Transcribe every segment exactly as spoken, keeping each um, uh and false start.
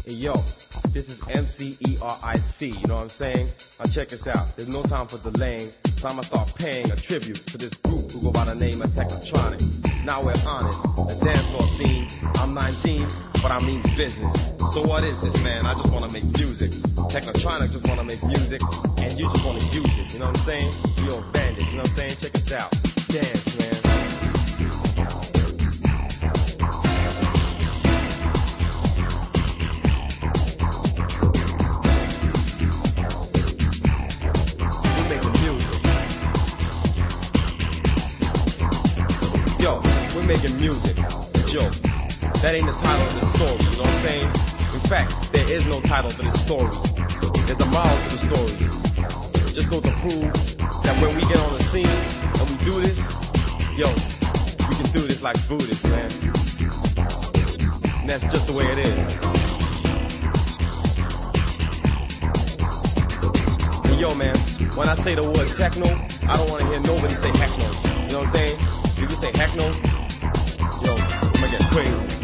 Hey yo, this is M C E R I C, you know what I'm saying? Now check this out, there's no time for delaying. Time to start paying a tribute to this group who go by the name of Technotronic. Now we're on it, the dance floor scene. I'm nineteen, but I mean business. So what is this, man? I just wanna make music. Technotronic just wanna make music, and you just wanna use it, you know what I'm saying? We all bandits, you know what I'm saying? Check us out. Dance, man. Yo, we're making music. Joke. That ain't the title of this story, you know what I'm saying? In fact, there is no title for this story. There's a moral to the story. Just go to prove that when we get on the scene and we do this, yo, we can do this like Buddhists, man. And that's just the way it is. And yo, man, when I say the word techno, I don't want to hear nobody say heck no. You know what I'm saying? If you say heck no, yo, I'm gonna get crazy.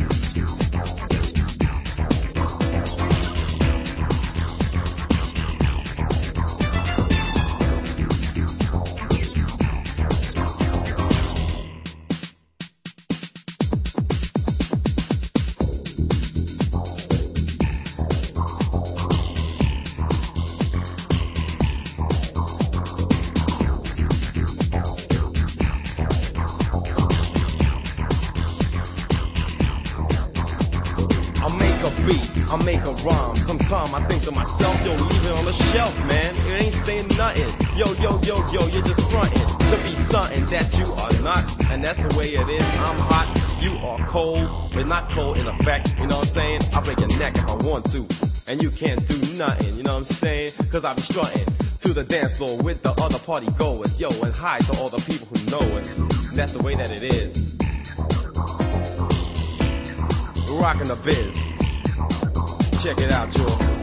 I make a rhyme. Sometime I think to myself, yo, leave it on the shelf, man. It ain't saying nothing. Yo, yo, yo, yo, you're just fronting to be something that you are not. And that's the way it is. I'm hot, you are cold. But not cold in effect, you know what I'm saying? I'll break your neck if I want to. And you can't do nothing, you know what I'm saying? Cause I be strutting to the dance floor with the other party goers. Yo, and hi to all the people who know us. And that's the way that it is. We're rocking the biz. Check it out, y'all.